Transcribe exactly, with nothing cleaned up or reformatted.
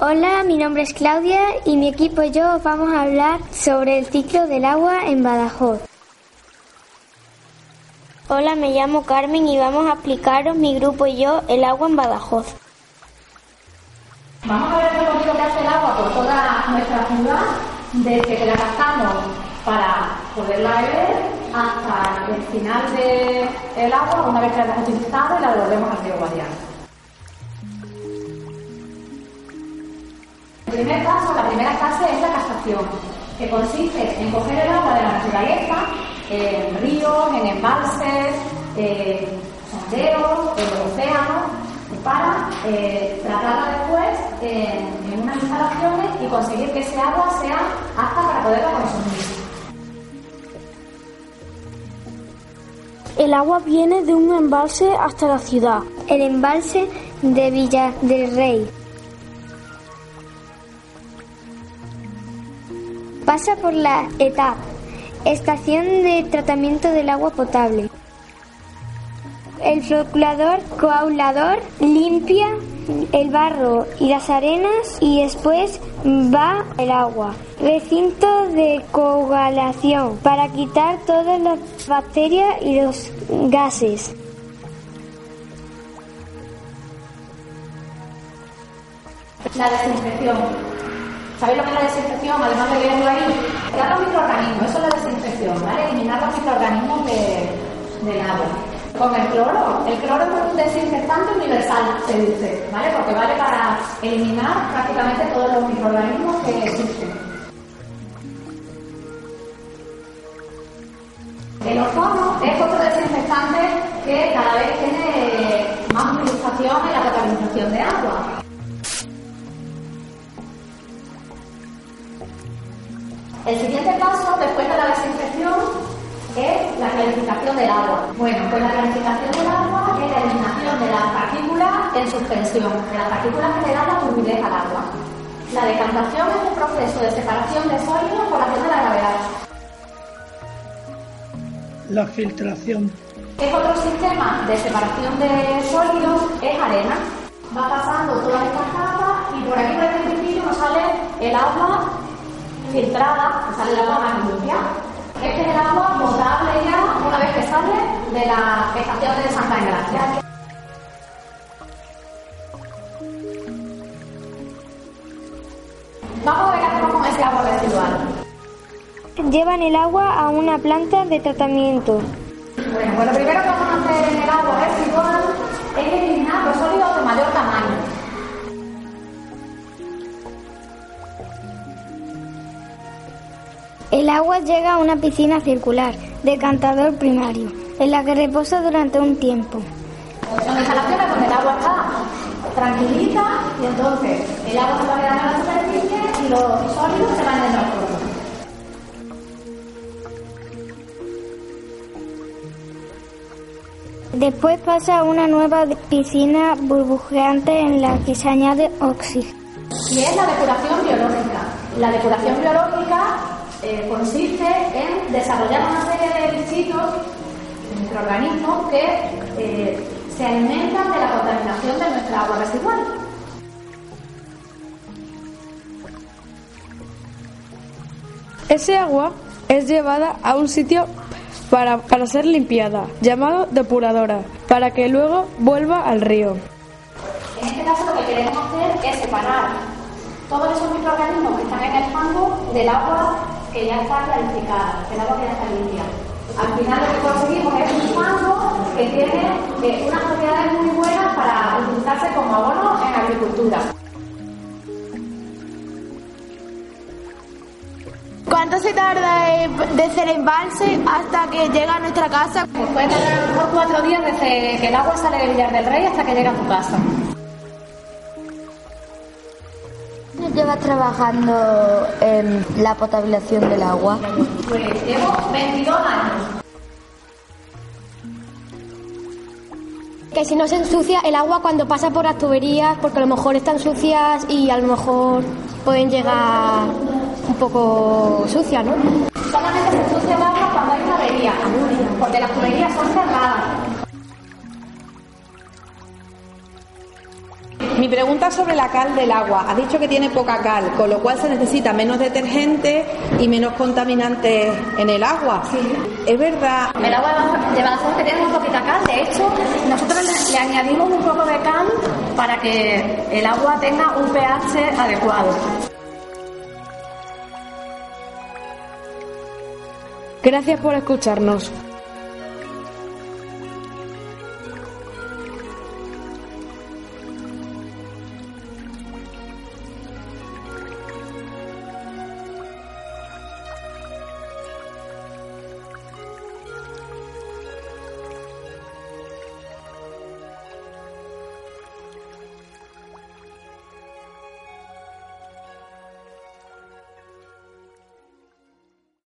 Hola, mi nombre es Claudia y mi equipo y yo os vamos a hablar sobre el ciclo del agua en Badajoz. Hola, me llamo Carmen y vamos a explicaros mi grupo y yo el agua en Badajoz. Vamos a ver el recorrido que hace el agua por toda nuestra ciudad, desde que la captamos para poderla beber hasta el final del agua, una vez que la hemos utilizado y la devolvemos al río Guadiana. El primer paso, la primera fase es la captación, que consiste en coger el agua de la naturaleza, en ríos, en embalses, en sondeos, en los océanos, para eh, tratarla después en, en unas instalaciones y conseguir que ese agua sea apta para poderla consumir. El agua viene de un embalse hasta la ciudad. El embalse de Villa del Rey. Pasa por la E T A P, Estación de Tratamiento del Agua Potable. El flocculador coaulador limpia el barro y las arenas y después va el agua. Recinto de coagulación para quitar todas las bacterias y los gases. La desinfección. ¿Sabéis lo que es la desinfección? Además de leerlo ahí, quitar los microorganismos, eso es la desinfección, ¿vale? Eliminar los microorganismos de, del agua. Con el cloro, el cloro es un desinfectante universal, se dice, ¿vale? Porque vale para eliminar prácticamente todos los microorganismos que existen. El ozono es otro desinfectante que cada vez tiene más utilización en la potabilización de agua. El siguiente paso, después de la desinfección, es la clarificación del agua. Bueno, pues la clarificación del agua es la eliminación de las partículas en suspensión, de las partículas que le dan la turbidez al agua. La decantación es un proceso de separación de sólidos por acción de la gravedad. La filtración. Es otro sistema de separación de sólidos, es arena. Va pasando todas estas capas y por aquí por el principio nos sale el agua filtrada, que sale el agua más limpia. Este es el agua potable ya una vez que sale de la estación de Santa Engracia. Vamos a ver qué hacemos con ese agua residual. Llevan el agua a una planta de tratamiento. Bueno, pues lo primero que vamos a hacer en el agua residual es eliminar los sólidos de mayor tamaño. El agua llega a una piscina circular, decantador primario, en la que reposa durante un tiempo. Son instalaciones donde el agua está tranquilita y entonces el agua se va a quedar en la superficie y los sólidos se van en el transporte. Después pasa a una nueva piscina burbujeante en la que se añade oxígeno. Y es la depuración biológica. La depuración biológica eh, consiste en desarrollar una serie de bichitos, de microorganismos que eh, se alimentan de la contaminación de nuestra agua residual. Ese agua es llevada a un sitio para, para ser limpiada, llamado depuradora, para que luego vuelva al río. En este caso lo que queremos hacer es separar todos esos microorganismos que están en el fango del agua que ya está clarificada, del agua que ya está limpia. Al final lo que conseguimos es un fango que tiene eh, unas propiedades muy buenas para utilizarse como abono en agricultura. ¿Cuánto se tarda desde el embalse hasta que llega a nuestra casa? Pues puede tardar a lo mejor cuatro días desde que el agua sale de Villar del Rey hasta que llega a tu casa. ¿Llevas trabajando en la potabilización del agua? Pues llevo veintidós años. Que si no se ensucia el agua cuando pasa por las tuberías, porque a lo mejor están sucias y a lo mejor pueden llegar un poco sucias, ¿no? Solamente se ensucia el agua cuando hay una avería, porque las tuberías son cerradas. Mi Pregunta sobre la cal del agua. Has dicho que tiene poca cal, con lo cual se necesita menos detergente y menos contaminantes en el agua. Sí. ¿Es verdad? El agua de Badajoz tiene muy poquita cal. De hecho, nosotros le, le añadimos un poco de cal para que el agua tenga un pH adecuado. Gracias por escucharnos.